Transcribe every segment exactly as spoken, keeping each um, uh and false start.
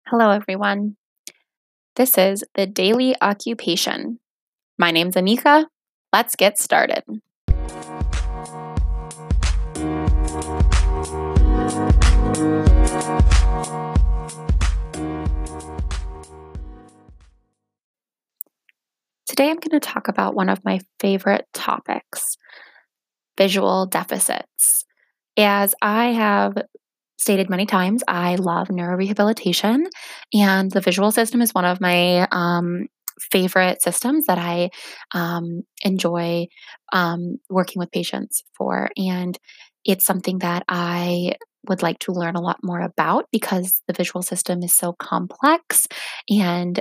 Hello, everyone. This is the Daily Occupation. My name's Amika. Let's get started. Today, I'm going to talk about one of my favorite topics, visual deficits. As I have stated many times, I love neurorehabilitation, and the visual system is one of my um, favorite systems that I um, enjoy um, working with patients for. And it's something that I would like to learn a lot more about because the visual system is so complex and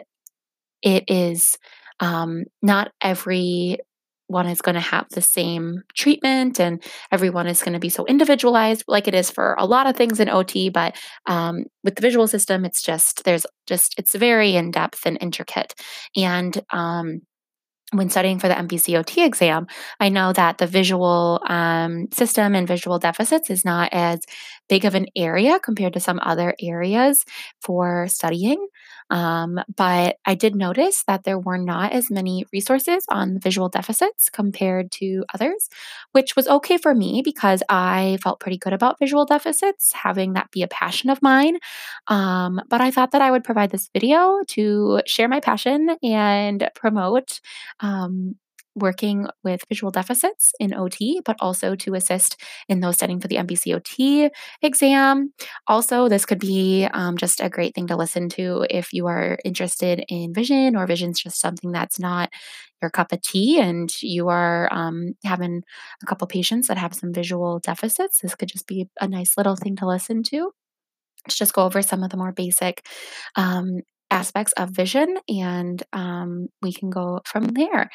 it is um, not every one is going to have the same treatment and everyone is going to be so individualized like it is for a lot of things in O T. But um, with the visual system, it's just, there's just, it's very in depth and intricate. And um, when studying for the M P C O T exam, I know that the visual um, system and visual deficits is not as big of an area compared to some other areas for studying. Um, but I did notice that there were not as many resources on visual deficits compared to others, which was okay for me because I felt pretty good about visual deficits, having that be a passion of mine. Um, but I thought that I would provide this video to share my passion and promote um, working with visual deficits in O T, but also to assist in those studying for the M P C O T exam. Also, this could be um, just a great thing to listen to if you are interested in vision, or vision's just something that's not your cup of tea and you are um, having a couple patients that have some visual deficits. This could just be a nice little thing to listen to. Let's just go over some of the more basic um, aspects of vision, and um, we can go from there.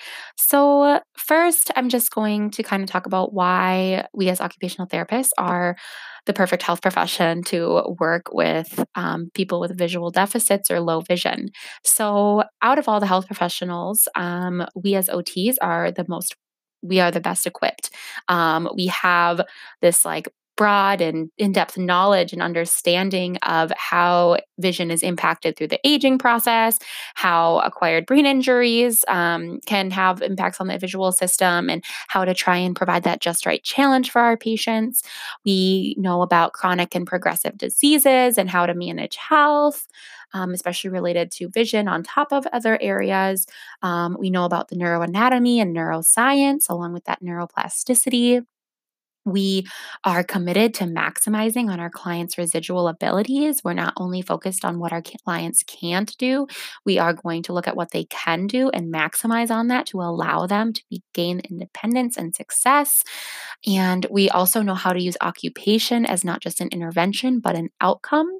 So, first, I'm just going to kind of talk about why we as occupational therapists are the perfect health profession to work with um, people with visual deficits or low vision. So, out of all the health professionals, um, we as O Ts are the most we are the best equipped. Um, we have this like broad and in-depth knowledge and understanding of how vision is impacted through the aging process, how acquired brain injuries um, can have impacts on the visual system, and how to try and provide that just right challenge for our patients. We know about chronic and progressive diseases and how to manage health. Um, especially related to vision on top of other areas. Um, we know about the neuroanatomy and neuroscience, along with that neuroplasticity. We are committed to maximizing on our clients' residual abilities. We're not only focused on what our clients can't do, we are going to look at what they can do and maximize on that to allow them to be, gain independence and success. And we also know how to use occupation as not just an intervention, but an outcome.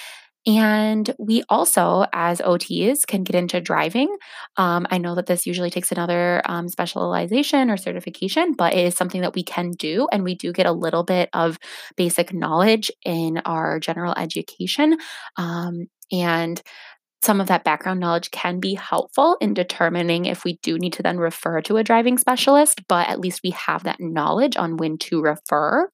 And we also, as O Ts, can get into driving. Um, I know that this usually takes another um, specialization or certification, but it is something that we can do. And we do get a little bit of basic knowledge in our general education. Um, and some of that background knowledge can be helpful in determining if we do need to then refer to a driving specialist, but at least we have that knowledge on when to refer.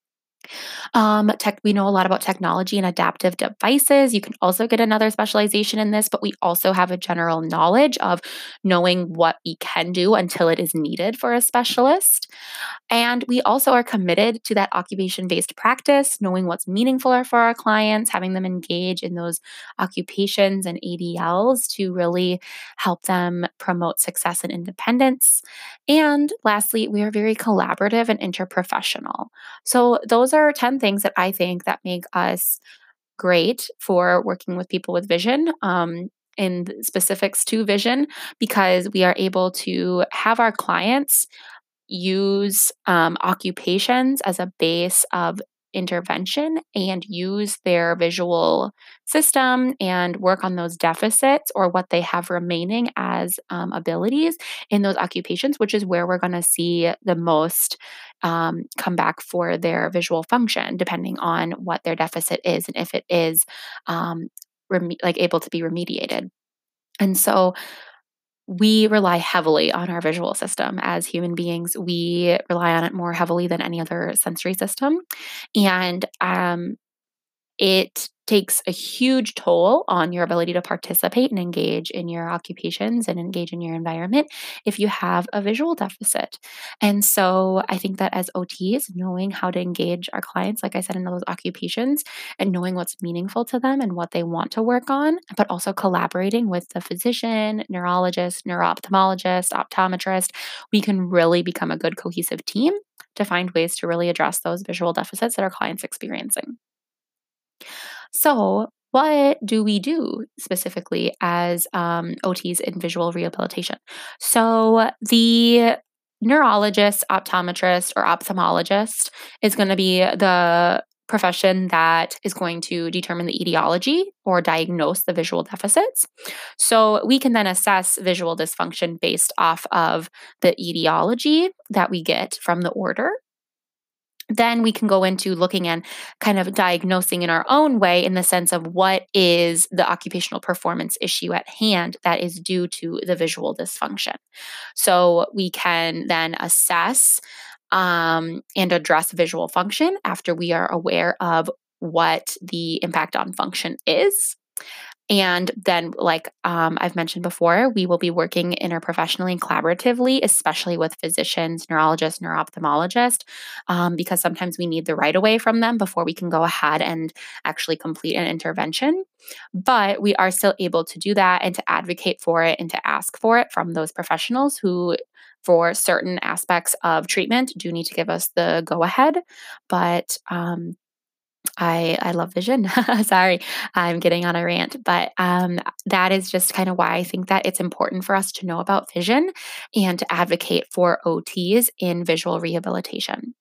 Um, tech, we know a lot about technology and adaptive devices. You can also get another specialization in this, but we also have a general knowledge of knowing what we can do until it is needed for a specialist. And we also are committed to that occupation based practice, knowing what's meaningful for our clients, having them engage in those occupations and A D Ls to really help them promote success and independence. And lastly, we are very collaborative and interprofessional. So those are ten things that I think that make us great for working with people with vision. Um, in specifics to vision, because we are able to have our clients use um, occupations as a base of intervention and use their visual system and work on those deficits or what they have remaining as um, abilities in those occupations, which is where we're going to see the most um, come back for their visual function, depending on what their deficit is and if it is um, reme- like able to be remediated. And so we rely heavily on our visual system as human beings. We rely on it more heavily than any other sensory system. And um, it takes a huge toll on your ability to participate and engage in your occupations and engage in your environment if you have a visual deficit. And so I think that as O Ts, knowing how to engage our clients, like I said, in those occupations and knowing what's meaningful to them and what they want to work on, but also collaborating with the physician, neurologist, neuro-ophthalmologist, optometrist, we can really become a good cohesive team to find ways to really address those visual deficits that our clients experiencing. So, what do we do specifically as um, O Ts in visual rehabilitation? So, the neurologist, optometrist, or ophthalmologist is going to be the profession that is going to determine the etiology or diagnose the visual deficits. So, we can then assess visual dysfunction based off of the etiology that we get from the order. Then we can go into looking and kind of diagnosing in our own way in the sense of what is the occupational performance issue at hand that is due to the visual dysfunction. So we can then assess um, and address visual function after we are aware of what the impact on function is. And then, like um, I've mentioned before, we will be working interprofessionally and collaboratively, especially with physicians, neurologists, neuro-ophthalmologists, um, because sometimes we need the right of way from them before we can go ahead and actually complete an intervention. But we are still able to do that and to advocate for it and to ask for it from those professionals who, for certain aspects of treatment, do need to give us the go ahead. But um, I I love vision. Sorry, I'm getting on a rant, but um, that is just kind of why I think that it's important for us to know about vision and to advocate for O Ts in visual rehabilitation.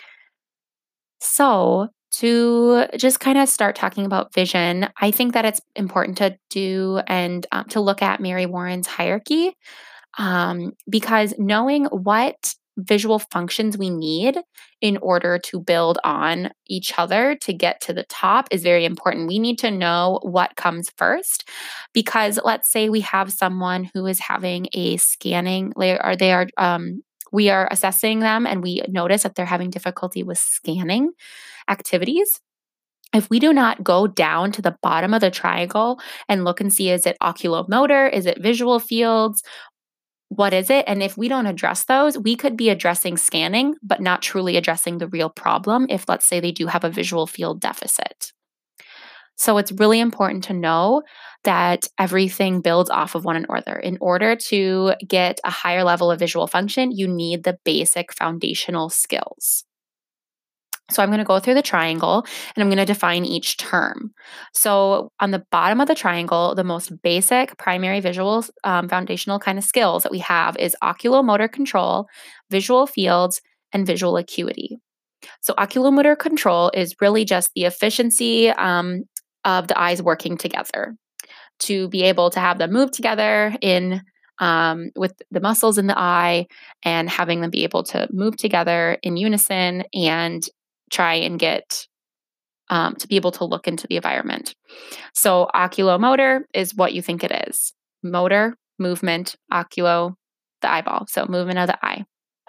So, to just kind of start talking about vision, I think that it's important to do and um, to look at Mary Warren's hierarchy um, because knowing what visual functions we need in order to build on each other to get to the top is very important. We need to know what comes first because let's say we have someone who is having a scanning or they are um, we are assessing them and we notice that they're having difficulty with scanning activities. If we do not go down to the bottom of the triangle and look and see, is it oculomotor? Is it visual fields? What is it? And if we don't address those, we could be addressing scanning, but not truly addressing the real problem if, let's say, they do have a visual field deficit. So it's really important to know that everything builds off of one another. In order to get a higher level of visual function, you need the basic foundational skills. So I'm going to go through the triangle and I'm going to define each term. So on the bottom of the triangle, the most basic primary visual um, foundational kind of skills that we have is oculomotor control, visual fields, and visual acuity. So oculomotor control is really just the efficiency um, of the eyes working together to be able to have them move together in um, with the muscles in the eye and having them be able to move together in unison and try and get um, to be able to look into the environment. So oculomotor is what you think it is. Motor, movement, oculo, the eyeball. So movement of the eye.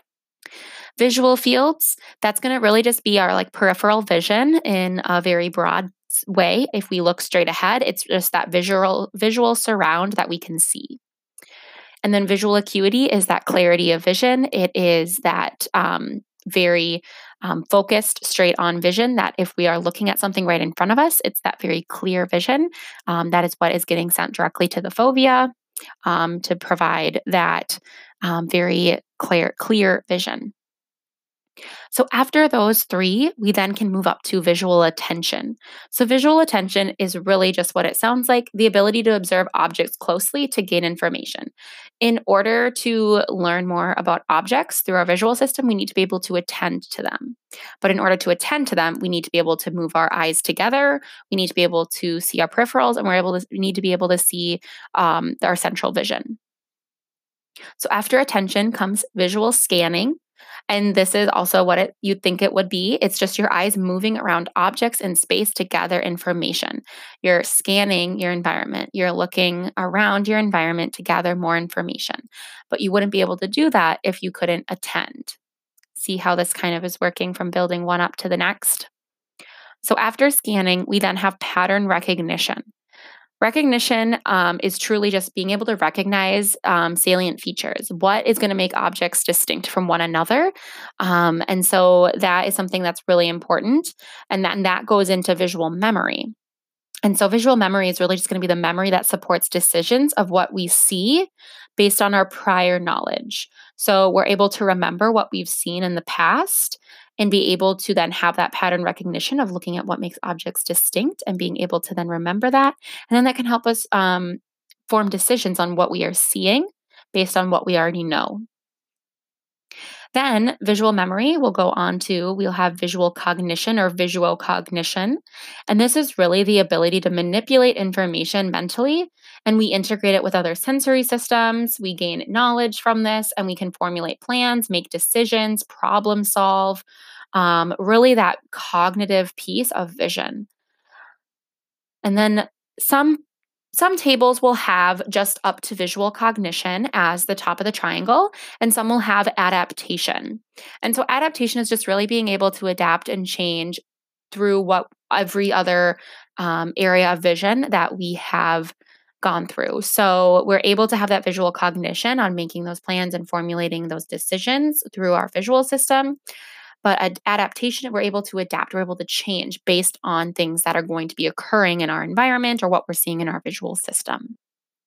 Visual fields, that's going to really just be our like peripheral vision in a very broad way. If we look straight ahead, it's just that visual visual surround that we can see. And then visual acuity is that clarity of vision. It is that um, very um, focused, straight on vision that if we are looking at something right in front of us, it's that very clear vision. Um, that is what is getting sent directly to the fovea um, to provide that um, very clear, clear vision. So after those three, we then can move up to visual attention. So visual attention is really just what it sounds like, the ability to observe objects closely to gain information. In order to learn more about objects through our visual system, we need to be able to attend to them. But in order to attend to them, we need to be able to move our eyes together. We need to be able to see our peripherals, and we're able to we need to be able to see um, our central vision. So after attention comes visual scanning. And this is also what it, you'd think it would be. It's just your eyes moving around objects in space to gather information. You're scanning your environment. You're looking around your environment to gather more information. But you wouldn't be able to do that if you couldn't attend. See how this kind of is working from building one up to the next? So after scanning, we then have pattern recognition. Recognition um, is truly just being able to recognize um, salient features. What is going to make objects distinct from one another? Um, and so that is something that's really important. And that, and that goes into visual memory. And so visual memory is really just going to be the memory that supports decisions of what we see based on our prior knowledge. So we're able to remember what we've seen in the past and be able to then have that pattern recognition of looking at what makes objects distinct and being able to then remember that. And then that can help us um, form decisions on what we are seeing based on what we already know. Then visual memory will go on to, we'll have visual cognition or visuocognition. And this is really the ability to manipulate information mentally, and we integrate it with other sensory systems. We gain knowledge from this, and we can formulate plans, make decisions, problem solve. Um, really, that cognitive piece of vision. And then some some tables will have just up to visual cognition as the top of the triangle, and some will have adaptation. And so adaptation is just really being able to adapt and change through what every other um, area of vision that we have gone through. So we're able to have that visual cognition on making those plans and formulating those decisions through our visual system. But ad- adaptation, we're able to adapt, we're able to change based on things that are going to be occurring in our environment or what we're seeing in our visual system.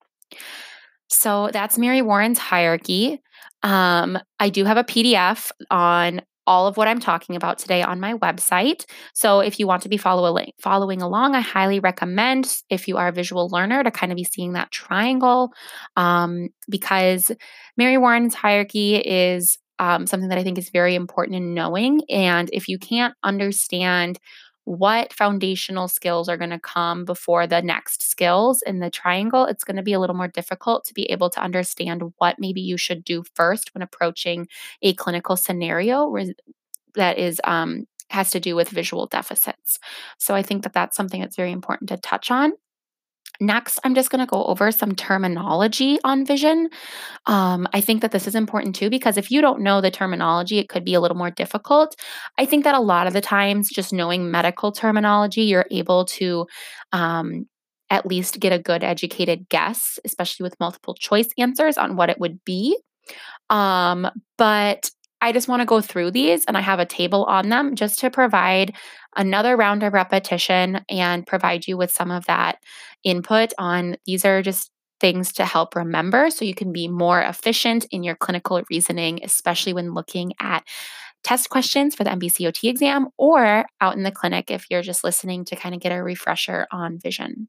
So that's Mary Warren's hierarchy. Um, I do have a P D F on all of what I'm talking about today on my website. So if you want to be follow following along, I highly recommend, if you are a visual learner, to kind of be seeing that triangle, um, because Mary Warren's hierarchy is um, something that I think is very important in knowing. And if you can't understand what foundational skills are going to come before the next skills in the triangle, it's going to be a little more difficult to be able to understand what maybe you should do first when approaching a clinical scenario where- that is um, has to do with visual deficits. So I think that that's something that's very important to touch on. Next, I'm just going to go over some terminology on vision. Um, I think that this is important too, because if you don't know the terminology, it could be a little more difficult. I think that a lot of the times, just knowing medical terminology, you're able to um, at least get a good educated guess, especially with multiple choice answers on what it would be. Um, but I just want to go through these, and I have a table on them just to provide another round of repetition and provide you with some of that input on, these are just things to help remember so you can be more efficient in your clinical reasoning, especially when looking at test questions for the M B C O T exam or out in the clinic if you're just listening to kind of get a refresher on vision.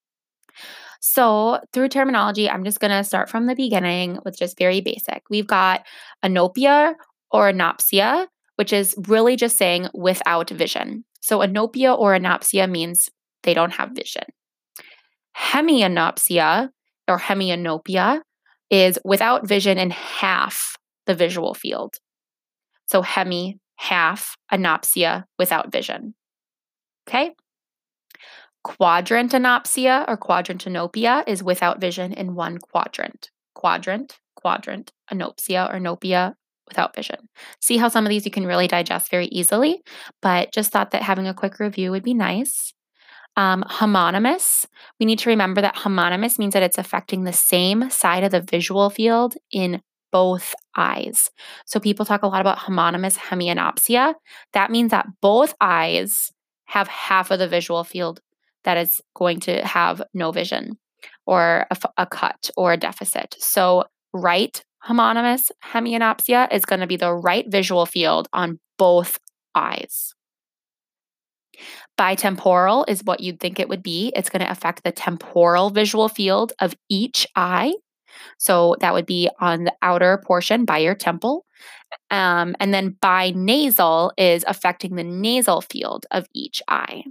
So, through terminology, I'm just going to start from the beginning with just very basic. We've got anopia or anopsia, which is really just saying without vision. So, anopia or anopsia means they don't have vision. Hemianopsia or hemianopia is without vision in half the visual field. So, hemi, half, anopsia, without vision. Okay? Quadrantanopsia or quadrantanopia is without vision in one quadrant. Quadrant, quadrant, anopsia or anopia, without vision. See how some of these you can really digest very easily, but just thought that having a quick review would be nice. Um, homonymous, we need to remember that homonymous means that it's affecting the same side of the visual field in both eyes. So people talk a lot about homonymous hemianopsia. That means that both eyes have half of the visual field that is going to have no vision or a, a cut or a deficit. So right homonymous hemianopsia is going to be the right visual field on both eyes. Bitemporal is what you'd think it would be. It's going to affect the temporal visual field of each eye. So that would be on the outer portion by your temple. Um, and then binasal is affecting the nasal field of each eye.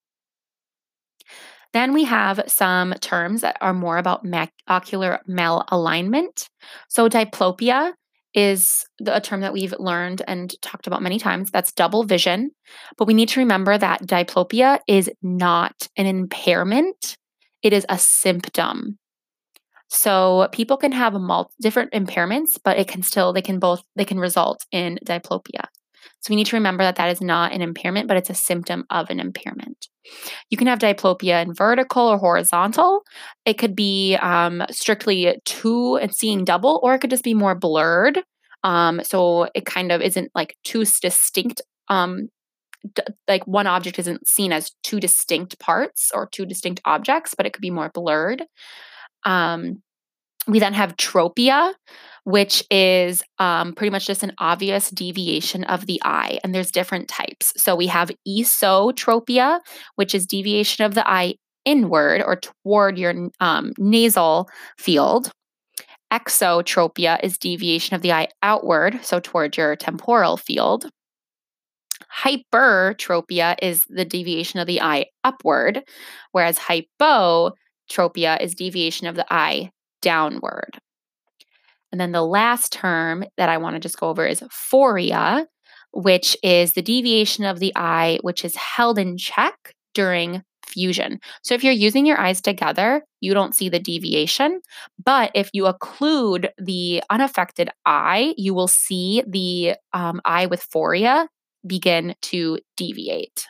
Then we have some terms that are more about mac- ocular malalignment. So diplopia is the, a term that we've learned and talked about many times. That's double vision. But we need to remember that diplopia is not an impairment. It is a symptom. So people can have multi- different impairments, but it can still, they can both, they can result in diplopia. So we need to remember that that is not an impairment, but it's a symptom of an impairment. You can have diplopia in vertical or horizontal. It could be um, strictly two and seeing double, or it could just be more blurred. Um, so it kind of isn't like two distinct, um, d- like one object isn't seen as two distinct parts or two distinct objects, but it could be more blurred. Um, we then have tropia, which is um, pretty much just an obvious deviation of the eye. And there's different types. So we have esotropia, which is deviation of the eye inward or toward your um, nasal field. Exotropia is deviation of the eye outward, so toward your temporal field. Hypertropia is the deviation of the eye upward, whereas hypotropia is deviation of the eye downward. And then the last term that I want to just go over is phoria, which is the deviation of the eye which is held in check during fusion. So if you're using your eyes together, you don't see the deviation. But if you occlude the unaffected eye, you will see the um, eye with phoria begin to deviate.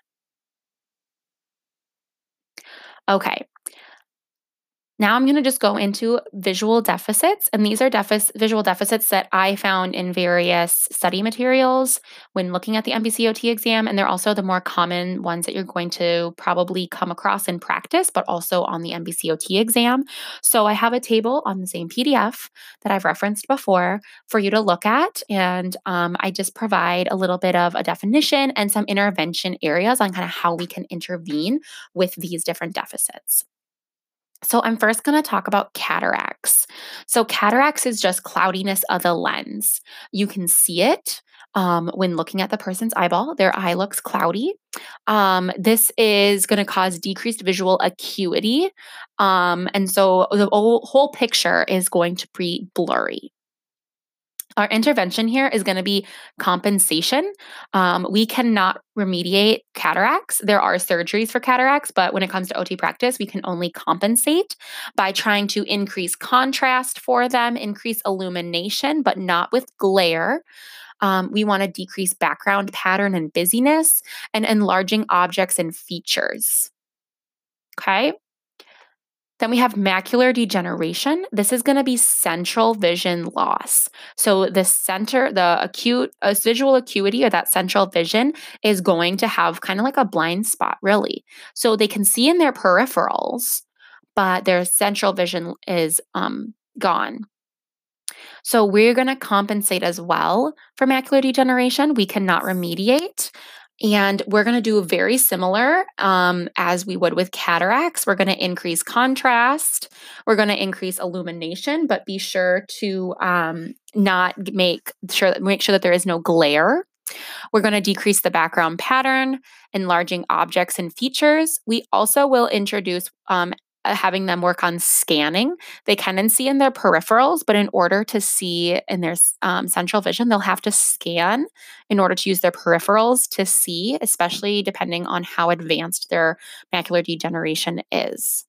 Okay. Now I'm going to just go into visual deficits, and these are defic- visual deficits that I found in various study materials when looking at the M B C O T exam, and they're also the more common ones that you're going to probably come across in practice, but also on the M B C O T exam. So I have a table on the same P D F that I've referenced before for you to look at, and um, I just provide a little bit of a definition and some intervention areas on kind of how we can intervene with these different deficits. So I'm first going to talk about cataracts. So cataracts is just cloudiness of the lens. You can see it um, when looking at the person's eyeball. Their eye looks cloudy. Um, this is going to cause decreased visual acuity. Um, and so the whole, whole picture is going to be blurry. Our intervention here is going to be compensation. Um, we cannot remediate cataracts. There are surgeries for cataracts, but when it comes to O T practice, we can only compensate by trying to increase contrast for them, increase illumination, but not with glare. Um, we want to decrease background pattern and busyness and enlarging objects and features. Okay. Then we have macular degeneration. This is going to be central vision loss. So the center, the acute uh, visual acuity or that central vision is going to have kind of like a blind spot, really. So they can see in their peripherals, but their central vision is um, gone. So we're going to compensate as well for macular degeneration. We cannot remediate. And we're going to do very similar um, as we would with cataracts. We're going to increase contrast. We're going to increase illumination, but be sure to um, not make sure that make sure that there is no glare. We're going to decrease the background pattern, enlarging objects and features. We also will introduce um, uh, having them work on scanning. They can see in their peripherals, but in order to see in their um, central vision, they'll have to scan in order to use their peripherals to see, especially depending on how advanced their macular degeneration is.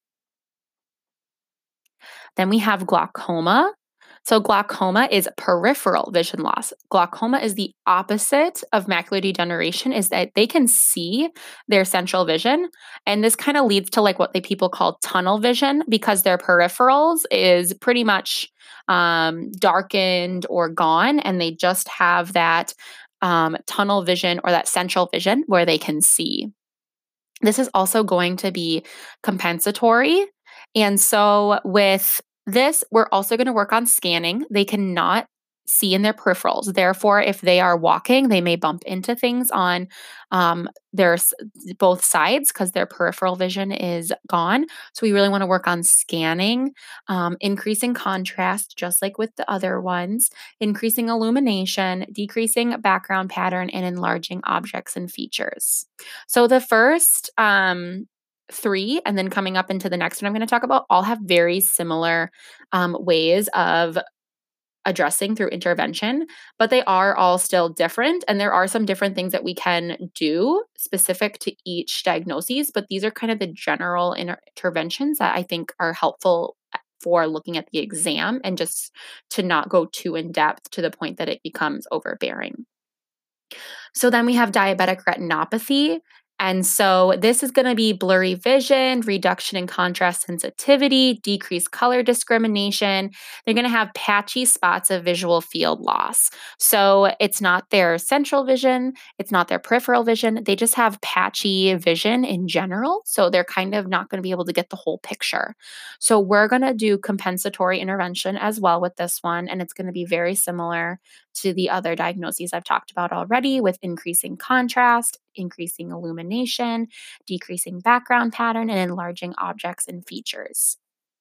Then we have glaucoma. So glaucoma is peripheral vision loss. Glaucoma is the opposite of macular degeneration, is that they can see their central vision. And this kind of leads to like what they people call tunnel vision because their peripherals is pretty much um, darkened or gone. And they just have that um, tunnel vision or that central vision where they can see. This is also going to be compensatory. And so with this, we're also going to work on scanning. They cannot see in their peripherals. Therefore, if they are walking, they may bump into things on um, their both sides because their peripheral vision is gone. So we really want to work on scanning, um, increasing contrast, just like with the other ones, increasing illumination, decreasing background pattern, and enlarging objects and features. So the first um, three, and then coming up into the next one I'm going to talk about, all have very similar um, ways of addressing through intervention, but they are all still different. And there are some different things that we can do specific to each diagnosis, but these are kind of the general inter- interventions that I think are helpful for looking at the exam and just to not go too in depth to the point that it becomes overbearing. So then we have diabetic retinopathy. And so this is going to be blurry vision, reduction in contrast sensitivity, decreased color discrimination. They're going to have patchy spots of visual field loss. So it's not their central vision, it's not their peripheral vision. They just have patchy vision in general. So they're kind of not going to be able to get the whole picture. So we're going to do compensatory intervention as well with this one. And it's going to be very similar to the other diagnoses I've talked about already, with increasing contrast, increasing illumination, decreasing background pattern, and enlarging objects and features.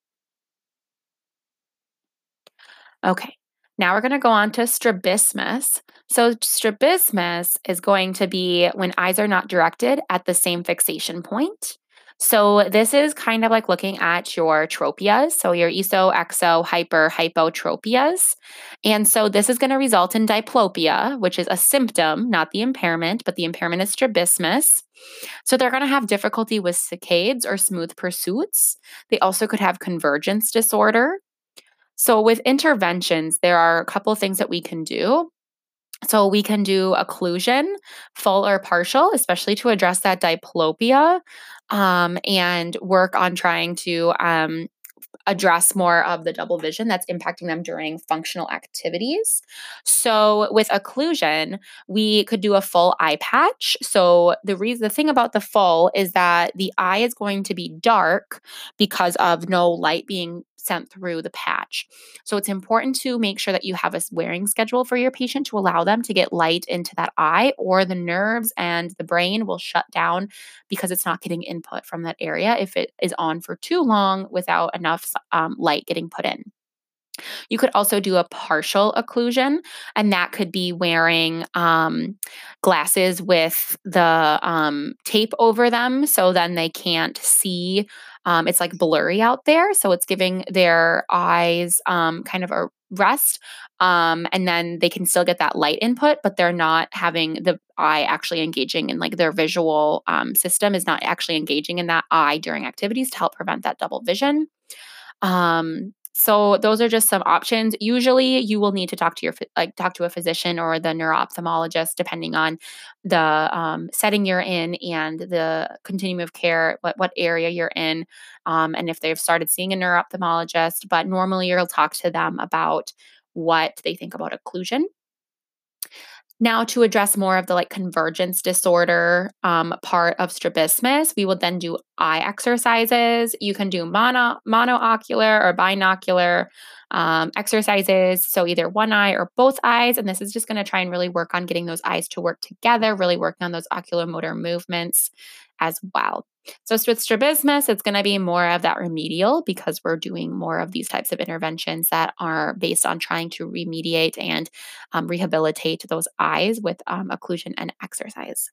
Okay, now we're going to go on to strabismus. So, strabismus is going to be when eyes are not directed at the same fixation point. So, this is kind of like looking at your tropias, so your eso, exo, hyper, hypotropias. And so, this is going to result in diplopia, which is a symptom, not the impairment, but the impairment is strabismus. So, they're going to have difficulty with saccades or smooth pursuits. They also could have convergence disorder. So, with interventions, there are a couple of things that we can do. So, we can do occlusion, full or partial, especially to address that diplopia, um, and work on trying to um, address more of the double vision that's impacting them during functional activities. So with occlusion, we could do a full eye patch. So the reason the thing about the full is that the eye is going to be dark because of no light being sent through the patch. So it's important to make sure that you have a wearing schedule for your patient to allow them to get light into that eye, or the nerves and the brain will shut down because it's not getting input from that area if it is on for too long without enough um, light getting put in. You could also do a partial occlusion, and that could be wearing um, glasses with the um, tape over them so then they can't see. Um, it's like blurry out there. So it's giving their eyes um, kind of a rest. Um, and then they can still get that light input, but they're not having the eye actually engaging in, like, their visual um, system is not actually engaging in that eye during activities to help prevent that double vision. Um, so those are just some options. Usually you will need to talk to your, phy- like talk to a physician or the neuro-ophthalmologist, depending on the um, setting you're in and the continuum of care, what, what area you're in, um, and if they've started seeing a neuro-ophthalmologist. But normally you'll talk to them about what they think about occlusion. Now, to address more of the like convergence disorder um, part of strabismus, we will then do eye exercises. You can do mono monocular or binocular um, exercises, so either one eye or both eyes. And this is just going to try and really work on getting those eyes to work together, really working on those oculomotor movements as well. So with strabismus, it's going to be more of that remedial because we're doing more of these types of interventions that are based on trying to remediate and um, rehabilitate those eyes with um, occlusion and exercise.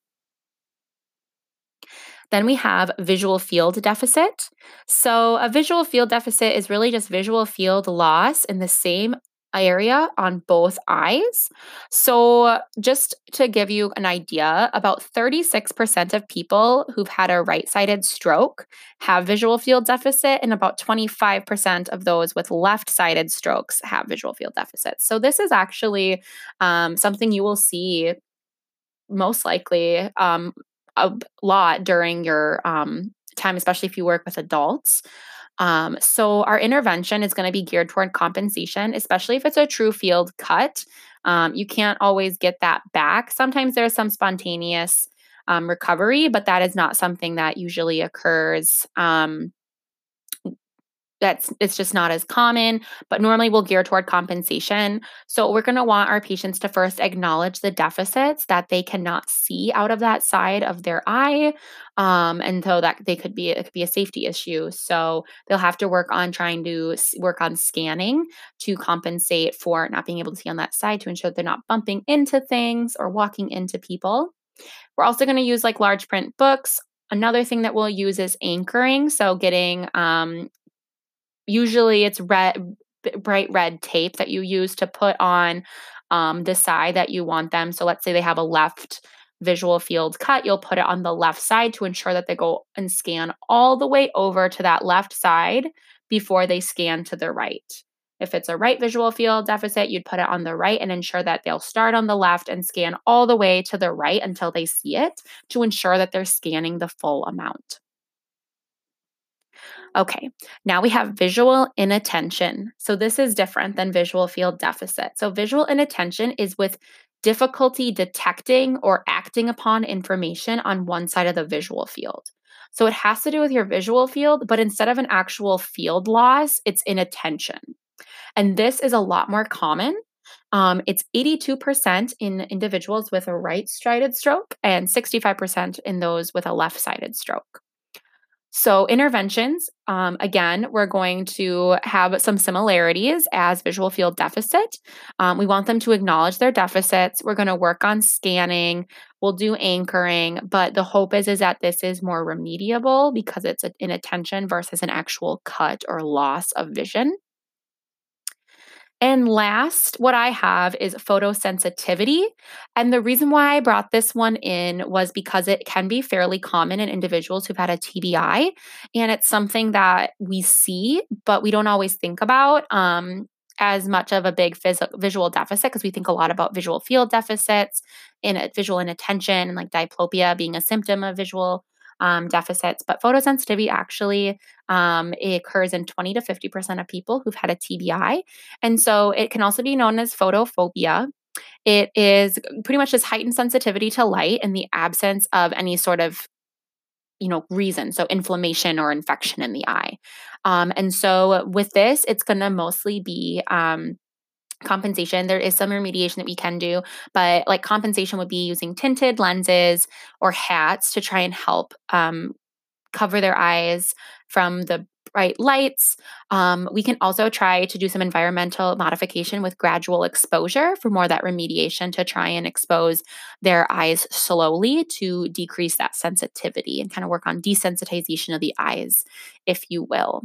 Then we have visual field deficit. So, a visual field deficit is really just visual field loss in the same area on both eyes. So, just to give you an idea, about thirty-six percent of people who've had a right sided stroke have visual field deficit, and about twenty-five percent of those with left sided strokes have visual field deficits. So, this is actually um, something you will see most likely um, a lot during your um, time, especially if you work with adults. Um, so our intervention is going to be geared toward compensation, especially if it's a true field cut. Um, you can't always get that back. Sometimes there's some spontaneous um, recovery, but that is not something that usually occurs. Um, that's it's just not as common, but normally we'll gear toward compensation. So we're going to want our patients to first acknowledge the deficits that they cannot see out of that side of their eye, um, and so that they could be it could be a safety issue. So they'll have to work on trying to s- work on scanning to compensate for not being able to see on that side to ensure that they're not bumping into things or walking into people. We're also going to use like large print books. Another thing that we'll use is anchoring. So getting um, usually it's red b bright red tape that you use to put on, um, the side that you want them. So let's say they have a left visual field cut, you'll put it on the left side to ensure that they go and scan all the way over to that left side before they scan to the right. If it's a right visual field deficit, you'd put it on the right and ensure that they'll start on the left and scan all the way to the right until they see it to ensure that they're scanning the full amount. Okay, now we have visual inattention. So this is different than visual field deficit. So visual inattention is with difficulty detecting or acting upon information on one side of the visual field. So it has to do with your visual field, but instead of an actual field loss, it's inattention. And this is a lot more common. Um, it's eighty-two percent in individuals with a right sided stroke and sixty-five percent in those with a left sided stroke. So, interventions, um, again, we're going to have some similarities as visual field deficit. Um, we want them to acknowledge their deficits. We're going to work on scanning. We'll do anchoring, but the hope is, is that this is more remediable because it's a, inattention versus an actual cut or loss of vision. And last, what I have is photosensitivity. And the reason why I brought this one in was because it can be fairly common in individuals who've had a T B I. And it's something that we see, but we don't always think about um, as much of a big phys- visual deficit because we think a lot about visual field deficits and uh, visual inattention and like diplopia being a symptom of visual um, deficits. But photosensitivity actually um, it occurs in twenty to fifty percent of people who've had a T B I. And so it can also be known as photophobia. It is pretty much this heightened sensitivity to light in the absence of any sort of you know reason, so inflammation or infection in the eye. Um, and so with this, it's going to mostly be um, compensation. There is some remediation that we can do, but like compensation would be using tinted lenses or hats to try and help um, cover their eyes from the bright lights. Um, we can also try to do some environmental modification with gradual exposure for more of that remediation to try and expose their eyes slowly to decrease that sensitivity and kind of work on desensitization of the eyes, if you will.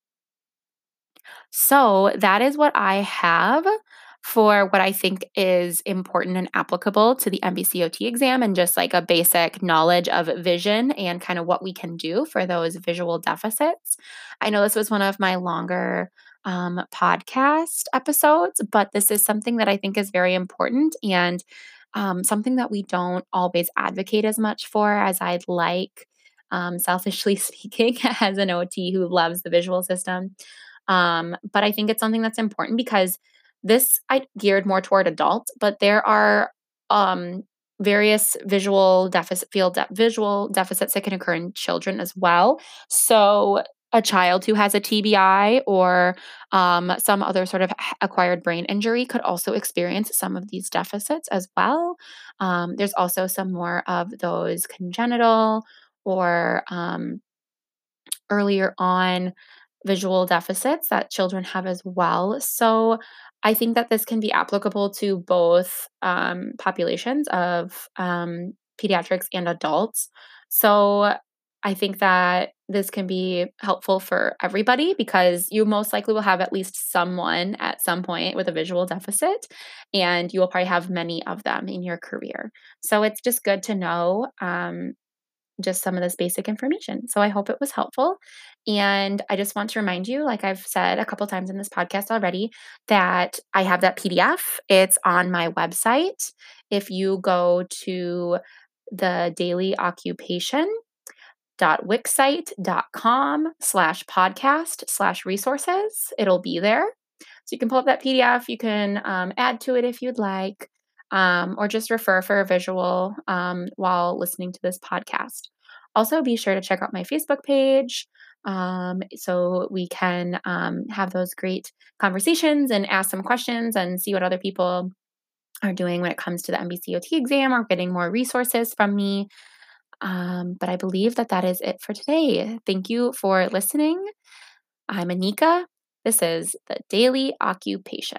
So that is what I have for what I think is important and applicable to the M B C O T exam and just like a basic knowledge of vision and kind of what we can do for those visual deficits. I know this was one of my longer um, podcast episodes, but this is something that I think is very important and um, something that we don't always advocate as much for as I'd like. Um, selfishly speaking, as an O T who loves the visual system, um, but I think it's something that's important because this I geared more toward adults, but there are um, various visual deficit field de- visual deficits that can occur in children as well. So a child who has a T B I or um, some other sort of h- acquired brain injury could also experience some of these deficits as well. Um, there's also some more of those congenital or um, earlier on visual deficits that children have as well. So I think that this can be applicable to both um, populations of um, pediatrics and adults. So I think that this can be helpful for everybody because you most likely will have at least someone at some point with a visual deficit, and you will probably have many of them in your career. So it's just good to know um, just some of this basic information. So I hope it was helpful. And I just want to remind you, like I've said a couple times in this podcast already, that I have that P D F. It's on my website. If you go to the daily occupation dot wixsite dot com slash podcast slash resources, it'll be there. So you can pull up that P D F. You can um, add to it if you'd like, um, or just refer for a visual um, while listening to this podcast. Also, be sure to check out my Facebook page um, so we can um, have those great conversations and ask some questions and see what other people are doing when it comes to the M B C O T exam or getting more resources from me. Um, but I believe that that is it for today. Thank you for listening. I'm Anika. This is the Daily Occupation.